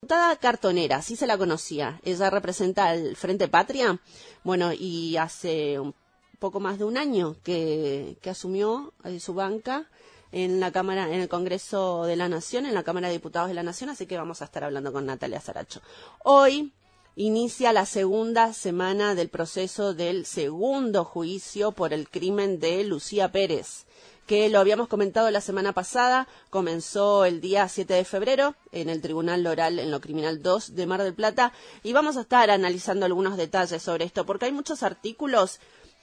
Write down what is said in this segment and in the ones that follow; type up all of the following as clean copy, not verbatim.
diputada cartonera, así se la conocía. Ella representa al Frente Patria, bueno, y hace un poco más de un año que asumió su banca en la Cámara, en el Congreso de la Nación, en la Cámara de Diputados de la Nación, así que vamos a estar hablando con Natalia Saracho. Hoy inicia la segunda semana del proceso del segundo juicio por el crimen de Lucía Pérez, que lo habíamos comentado la semana pasada, comenzó el día 7 de febrero en el Tribunal Oral en lo Criminal 2 de Mar del Plata, y vamos a estar analizando algunos detalles sobre esto, porque hay muchos artículos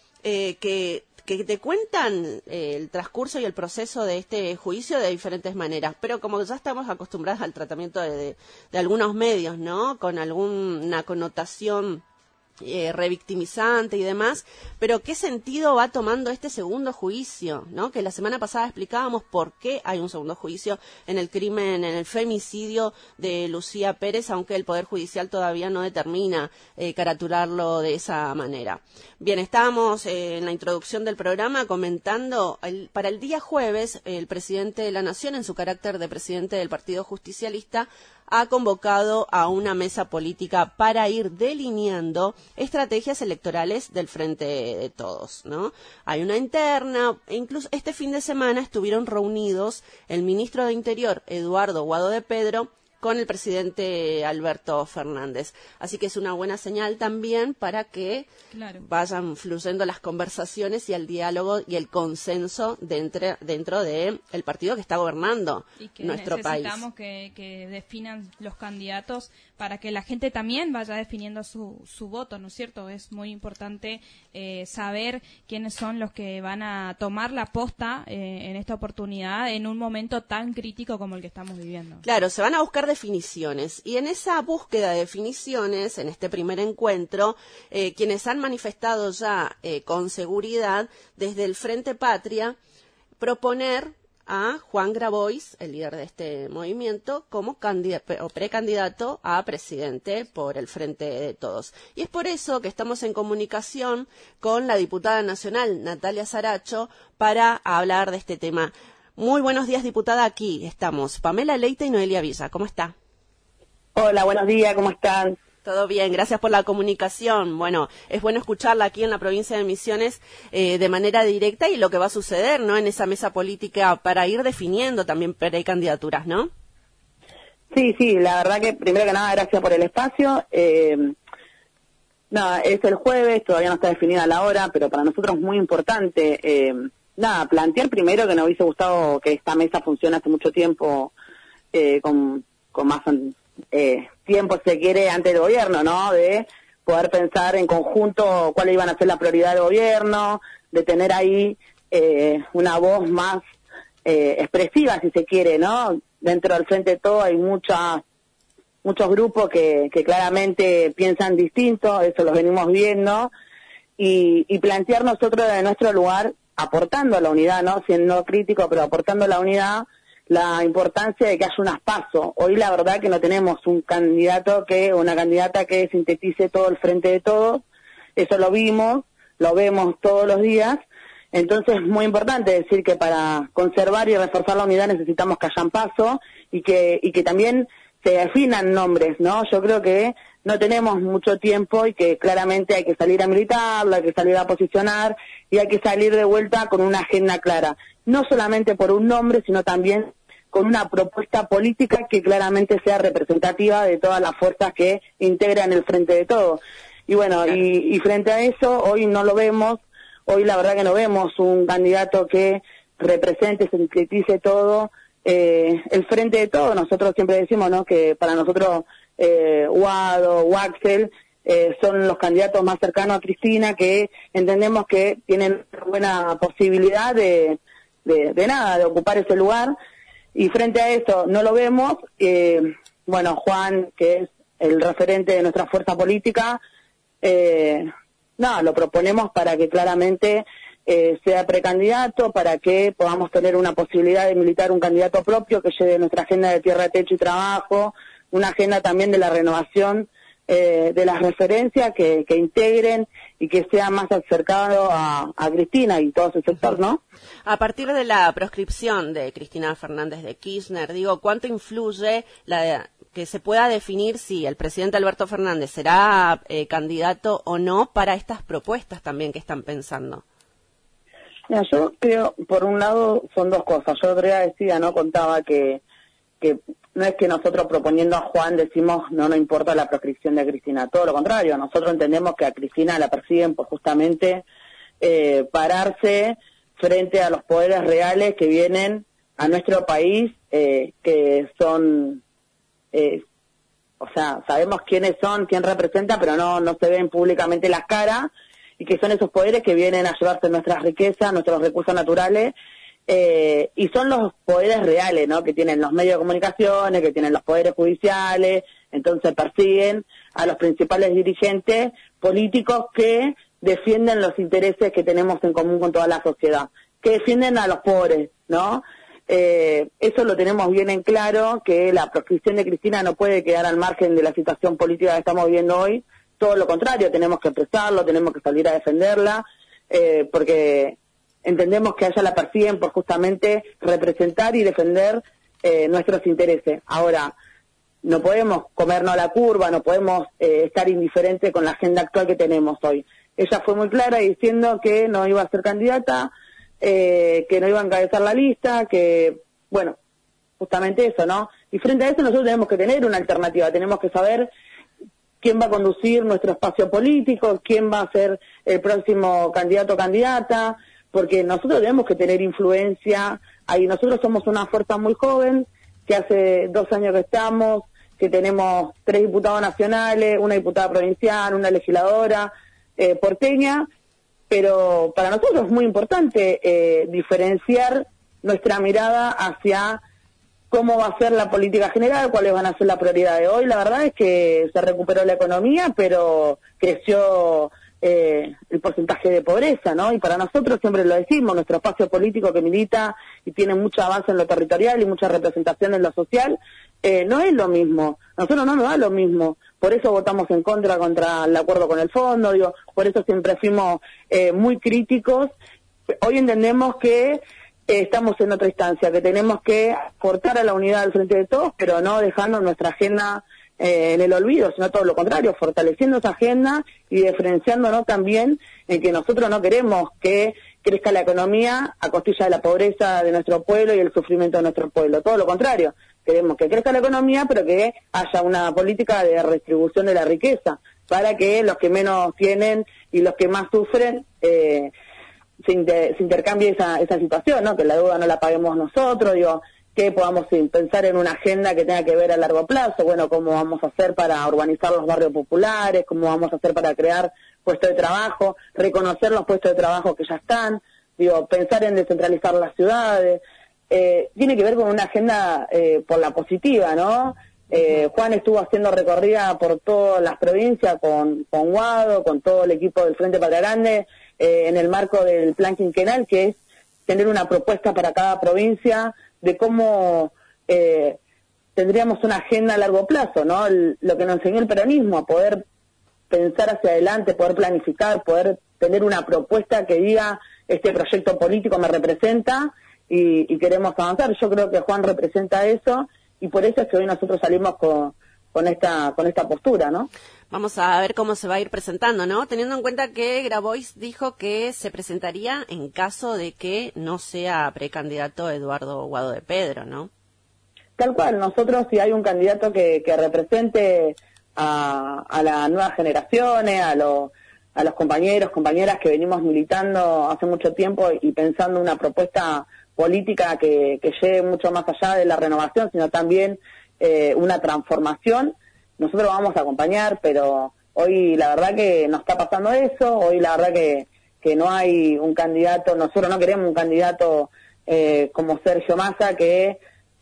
que te cuentan el transcurso y el proceso de este juicio de diferentes maneras, pero como ya estamos acostumbrados al tratamiento de algunos medios, ¿no?, con alguna connotación revictimizante y demás, pero ¿qué sentido va tomando este segundo juicio, ¿no? Que la semana pasada explicábamos por qué hay un segundo juicio en el crimen, en el femicidio de Lucía Pérez, aunque el Poder Judicial todavía no determina caratularlo de esa manera. Bien, estábamos en la introducción del programa comentando, para el día jueves, el presidente de la Nación, en su carácter de presidente del Partido Justicialista, ha convocado a una mesa política para ir delineando estrategias electorales del Frente de Todos, ¿no? Hay una interna, e incluso este fin de semana estuvieron reunidos el ministro de Interior, Eduardo Guado de Pedro, con el presidente Alberto Fernández. Así que es una buena señal también para que vayan fluyendo las conversaciones y el diálogo y el consenso dentro de el partido que está gobernando nuestro país. Necesitamos que definan los candidatos para que la gente también vaya definiendo su voto, ¿no es cierto? Es muy importante saber quiénes son los que van a tomar la posta en esta oportunidad en un momento tan crítico como el que estamos viviendo. Claro, se van a buscar definiciones, y en esa búsqueda de definiciones, en este primer encuentro, quienes han manifestado ya con seguridad desde el Frente Patria proponer a Juan Grabois, el líder de este movimiento, como precandidato a presidente por el Frente de Todos. Y es por eso que estamos en comunicación con la diputada nacional Natalia Saracho para hablar de este tema. Muy buenos días, diputada. Aquí estamos Pamela Leite y Noelia Villa. ¿Cómo está? Hola, buenos días. ¿Cómo están? Todo bien, gracias por la comunicación. Bueno, es bueno escucharla aquí en la provincia de Misiones de manera directa y lo que va a suceder, ¿no?, en esa mesa política para ir definiendo también precandidaturas, ¿no? Sí, la verdad que primero que nada gracias por el espacio. Nada, es el jueves, todavía no está definida la hora, pero para nosotros es muy importante, plantear primero que nos hubiese gustado que esta mesa funcione hace mucho tiempo, con más tiempo, si se quiere, antes del gobierno, ¿no? De poder pensar en conjunto cuáles iban a ser las prioridades del gobierno, de tener ahí una voz más expresiva, si se quiere, ¿no? Dentro del Frente de Todo hay muchos grupos que claramente piensan distinto, eso los venimos viendo, y plantear nosotros desde nuestro lugar, aportando a la unidad, ¿no? Siendo crítico, pero aportando a la unidad, la importancia de que haya unas PASO. Hoy la verdad que no tenemos una candidata que sintetice todo el Frente de Todos, eso lo vemos todos los días, entonces es muy importante decir que para conservar y reforzar la unidad necesitamos que hayan PASO y que también se definan nombres, ¿no? Yo creo que no tenemos mucho tiempo y que claramente hay que salir a militarlo, hay que salir a posicionar y hay que salir de vuelta con una agenda clara. No solamente por un nombre, sino también con una propuesta política que claramente sea representativa de todas las fuerzas que integran el Frente de Todos. Y bueno, y frente a eso, hoy no lo vemos, hoy la verdad que no vemos un candidato que represente, sintetice todo el Frente de Todos. Nosotros siempre decimos, ¿no?, que para nosotros Guado, Waxel, son los candidatos más cercanos a Cristina, que entendemos que tienen buena posibilidad de ocupar ese lugar, y frente a eso no lo vemos. Bueno, Juan, que es el referente de nuestra fuerza política, lo proponemos para que claramente sea precandidato, para que podamos tener una posibilidad de militar un candidato propio que lleve nuestra agenda de tierra, techo y trabajo, una agenda también de la renovación de las referencias que integren y que sea más acercado a Cristina y todo ese sector, ¿no? A partir de la proscripción de Cristina Fernández de Kirchner, ¿cuánto influye que se pueda definir si el presidente Alberto Fernández será candidato o no para estas propuestas también que están pensando. Mira, yo creo, por un lado, son dos cosas. Yo el otro día decía, ¿no? Contaba que no es que nosotros proponiendo a Juan decimos no importa la proscripción de Cristina, todo lo contrario, nosotros entendemos que a Cristina la persiguen por justamente pararse frente a los poderes reales que vienen a nuestro país, que son, o sea, sabemos quiénes son, quién representa, pero no se ven públicamente las caras, y que son esos poderes que vienen a llevarse nuestras riquezas, nuestros recursos naturales, y son los poderes reales, ¿no? Que tienen los medios de comunicaciones, que tienen los poderes judiciales, entonces persiguen a los principales dirigentes políticos que defienden los intereses que tenemos en común con toda la sociedad, que defienden a los pobres, ¿no? Eso lo tenemos bien en claro, que la proscripción de Cristina no puede quedar al margen de la situación política que estamos viviendo hoy, todo lo contrario, tenemos que expresarlo, tenemos que salir a defenderla, porque entendemos que a ella la persiguen por justamente representar y defender nuestros intereses. Ahora, no podemos comernos la curva, no podemos estar indiferentes con la agenda actual que tenemos hoy. Ella fue muy clara diciendo que no iba a ser candidata, que no iba a encabezar la lista, que, bueno, justamente eso, ¿no? Y frente a eso nosotros tenemos que tener una alternativa, tenemos que saber quién va a conducir nuestro espacio político, quién va a ser el próximo candidato o candidata, porque nosotros tenemos que tener influencia ahí. Nosotros somos una fuerza muy joven, que hace 2 años que estamos, que tenemos 3 diputados nacionales, una diputada provincial, una legisladora porteña, pero para nosotros es muy importante diferenciar nuestra mirada hacia cómo va a ser la política general, cuáles van a ser las prioridades. Hoy la verdad es que se recuperó la economía, pero creció el porcentaje de pobreza, ¿no? Y para nosotros, siempre lo decimos, nuestro espacio político que milita y tiene mucho avance en lo territorial y mucha representación en lo social, no es lo mismo. Nosotros no nos da lo mismo. Por eso votamos en contra el acuerdo con el fondo, digo, por eso siempre fuimos muy críticos. Hoy entendemos que estamos en otra instancia, que tenemos que aportar a la unidad al frente de todos, pero no dejando nuestra agenda en el olvido, sino todo lo contrario, fortaleciendo esa agenda y diferenciándonos también en que nosotros no queremos que crezca la economía a costilla de la pobreza de nuestro pueblo y el sufrimiento de nuestro pueblo, todo lo contrario, queremos que crezca la economía, pero que haya una política de redistribución de la riqueza, para que los que menos tienen y los que más sufren se intercambie esa situación, ¿no? Que la deuda no la paguemos nosotros, digo, que podamos pensar en una agenda que tenga que ver a largo plazo, bueno, cómo vamos a hacer para urbanizar los barrios populares, cómo vamos a hacer para crear puestos de trabajo, reconocer los puestos de trabajo que ya están, digo, pensar en descentralizar las ciudades, tiene que ver con una agenda por la positiva, ¿no? Juan estuvo haciendo recorrida por todas las provincias con Guado, con todo el equipo del Frente Patria Grande, en el marco del plan quinquenal, que es tener una propuesta para cada provincia de cómo tendríamos una agenda a largo plazo, ¿no? Lo que nos enseñó el peronismo, a poder pensar hacia adelante, poder planificar, poder tener una propuesta que diga, este proyecto político me representa y queremos avanzar. Yo creo que Juan representa eso y por eso es que hoy nosotros salimos con esta postura, ¿no? Vamos a ver cómo se va a ir presentando, ¿no? Teniendo en cuenta que Grabois dijo que se presentaría en caso de que no sea precandidato Eduardo Guado de Pedro, ¿no? Tal cual, nosotros si hay un candidato que represente a las nuevas generaciones, a los compañeros, compañeras que venimos militando hace mucho tiempo y pensando una propuesta política que lleve mucho más allá de la renovación, sino también una transformación, nosotros vamos a acompañar, pero hoy la verdad que no está pasando eso, hoy la verdad que no hay un candidato, nosotros no queremos un candidato como Sergio Massa, que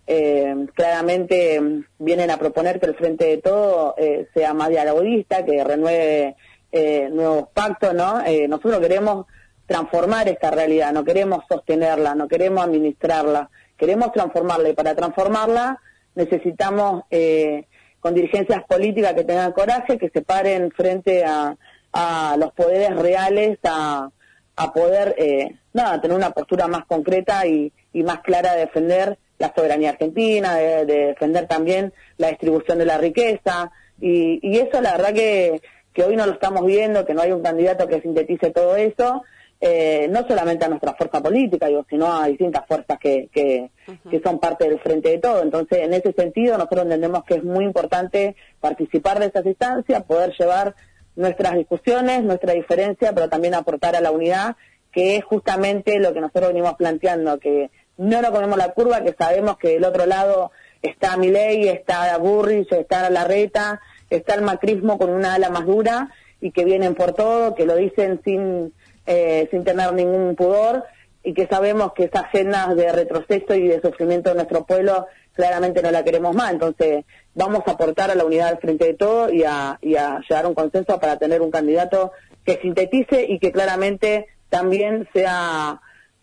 claramente vienen a proponer que el Frente de Todo sea más dialoguista, que renueve nuevos pactos, ¿no? Nosotros queremos transformar esta realidad, no queremos sostenerla, no queremos administrarla, queremos transformarla, y para transformarla necesitamos con dirigencias políticas que tengan coraje, que se paren frente a los poderes reales, a poder tener una postura más concreta y más clara de defender la soberanía argentina, de defender también la distribución de la riqueza, y eso la verdad que hoy no lo estamos viendo, que no hay un candidato que sintetice todo eso, no solamente a nuestra fuerza política, sino a distintas fuerzas que son parte del Frente de Todo. Entonces, en ese sentido, nosotros entendemos que es muy importante participar de esas instancias, poder llevar nuestras discusiones, nuestra diferencia, pero también aportar a la unidad, que es justamente lo que nosotros venimos planteando, que no nos comemos la curva, que sabemos que del otro lado está Milei, está Burrich, está Larreta, está el macrismo con una ala más dura, y que vienen por todo, que lo dicen sin tener ningún pudor, y que sabemos que esa agenda de retroceso y de sufrimiento de nuestro pueblo claramente no la queremos más. Entonces vamos a aportar a la unidad del Frente de Todo y a llegar a un consenso para tener un candidato que sintetice y que claramente también sea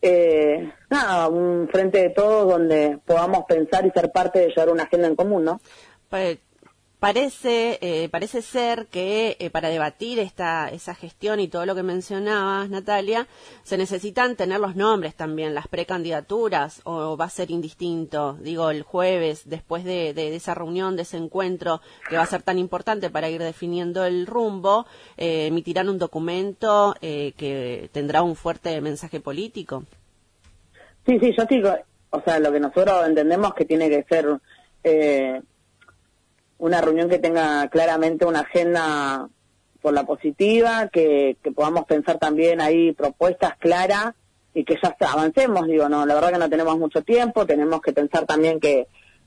un Frente de Todos donde podamos pensar y ser parte de llevar una agenda en común, ¿no? Parece ser que para debatir esa gestión y todo lo que mencionabas, Natalia, se necesitan tener los nombres también, las precandidaturas, o va a ser indistinto. Digo, el jueves, después de esa reunión, de ese encuentro que va a ser tan importante para ir definiendo el rumbo, emitirán un documento que tendrá un fuerte mensaje político. Sí, yo digo, o sea, lo que nosotros entendemos que tiene que ser una reunión que tenga claramente una agenda por la positiva, que podamos pensar también ahí propuestas claras y que ya avancemos. Digo, no, la verdad que no tenemos mucho tiempo, tenemos que pensar también que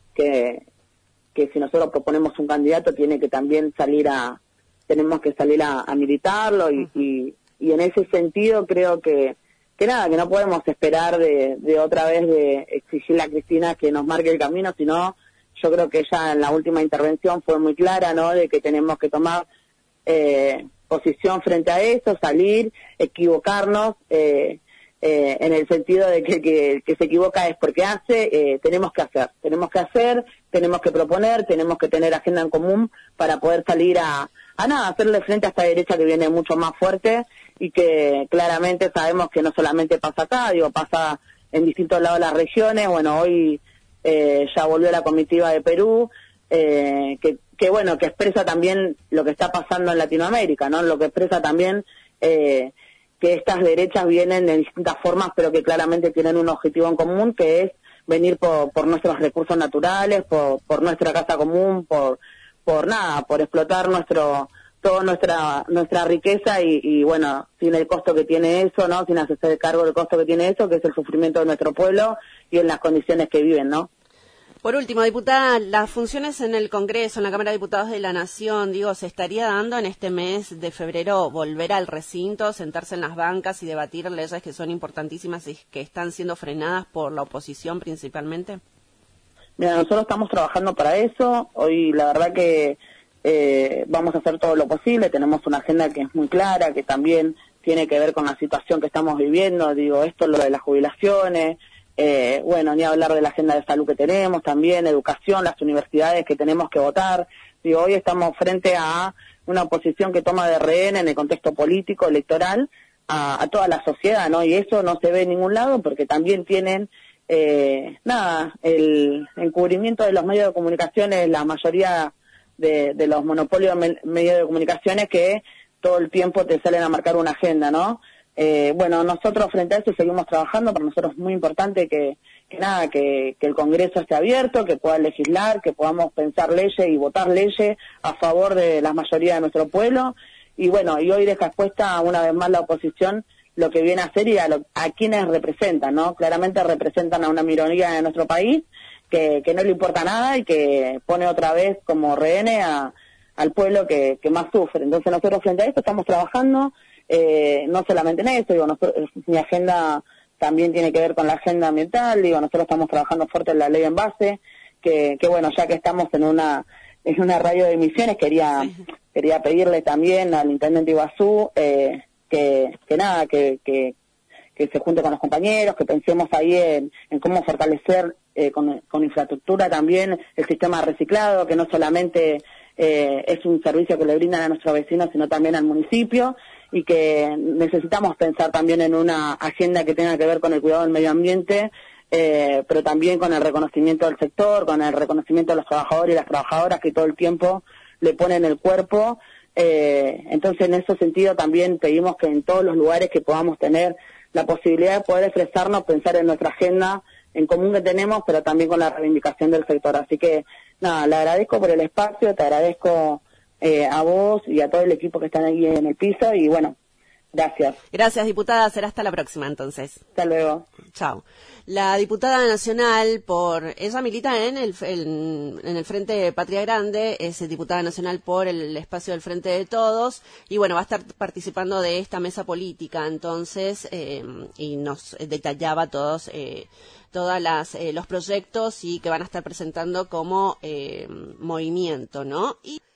si nosotros proponemos un candidato tiene que también tenemos que salir a militarlo y en ese sentido creo que no podemos esperar de otra vez de exigirle a Cristina que nos marque el camino, sino yo creo que ella en la última intervención fue muy clara, ¿no?, de que tenemos que tomar posición frente a eso, salir, equivocarnos, en el sentido de que se equivoca es porque hace, tenemos que hacer, tenemos que proponer, tenemos que tener agenda en común para poder salir a hacerle frente a esta derecha que viene mucho más fuerte y que claramente sabemos que no solamente pasa acá, pasa en distintos lados de las regiones. Bueno, hoy ya volvió la comitiva de Perú, que expresa también lo que está pasando en Latinoamérica, ¿no? Lo que expresa también que estas derechas vienen de distintas formas, pero que claramente tienen un objetivo en común, que es venir por nuestros recursos naturales, por nuestra casa común, por explotar toda nuestra riqueza y bueno, sin el costo que tiene eso, ¿no? Sin hacerse cargo del costo que tiene eso, que es el sufrimiento de nuestro pueblo y en las condiciones que viven, ¿no? Por último, diputada, las funciones en el Congreso, en la Cámara de Diputados de la Nación, ¿se estaría dando en este mes de febrero volver al recinto, sentarse en las bancas y debatir leyes que son importantísimas y que están siendo frenadas por la oposición principalmente? Mira, nosotros estamos trabajando para eso. Hoy la verdad que vamos a hacer todo lo posible. Tenemos una agenda que es muy clara, que también tiene que ver con la situación que estamos viviendo. Esto es lo de las jubilaciones. Ni hablar de la agenda de salud que tenemos, también educación, las universidades que tenemos que votar. Hoy estamos frente a una oposición que toma de rehén en el contexto político, electoral, a toda la sociedad, ¿no? Y eso no se ve en ningún lado porque también tienen, el encubrimiento de los medios de comunicaciones, la mayoría de los monopolios medios de comunicaciones que todo el tiempo te salen a marcar una agenda, ¿no? Nosotros frente a eso seguimos trabajando. Para nosotros es muy importante que el Congreso esté abierto, que pueda legislar, que podamos pensar leyes y votar leyes a favor de la mayoría de nuestro pueblo. Y hoy deja expuesta una vez más la oposición lo que viene a hacer y a quienes representan, ¿no? Claramente representan a una minoría de nuestro país que no le importa nada y que pone otra vez como rehenes al pueblo que más sufre. Entonces nosotros frente a esto estamos trabajando. No solamente en eso, mi agenda también tiene que ver con la agenda ambiental. Nosotros estamos trabajando fuerte en la ley en base, que ya que estamos en una radio de emisiones, quería pedirle también al intendente Iguazú que se junte con los compañeros, que pensemos ahí en cómo fortalecer con infraestructura también el sistema reciclado, que no solamente es un servicio que le brindan a nuestros vecinos, sino también al municipio, y que necesitamos pensar también en una agenda que tenga que ver con el cuidado del medio ambiente, pero también con el reconocimiento del sector, con el reconocimiento de los trabajadores y las trabajadoras que todo el tiempo le ponen el cuerpo. Entonces, en ese sentido también pedimos que en todos los lugares que podamos tener la posibilidad de poder expresarnos, pensar en nuestra agenda en común que tenemos, pero también con la reivindicación del sector. Así que, nada, le agradezco por el espacio, te agradezco a vos y a todo el equipo que están aquí en el piso, y bueno, gracias. Gracias, diputada. Será hasta la próxima, entonces. Hasta luego. Chao. La diputada nacional ella milita en el Frente Patria Grande, es diputada nacional por el espacio del Frente de Todos, y bueno, va a estar participando de esta mesa política, entonces, y nos detallaba todos los proyectos y que van a estar presentando como movimiento, ¿no? Y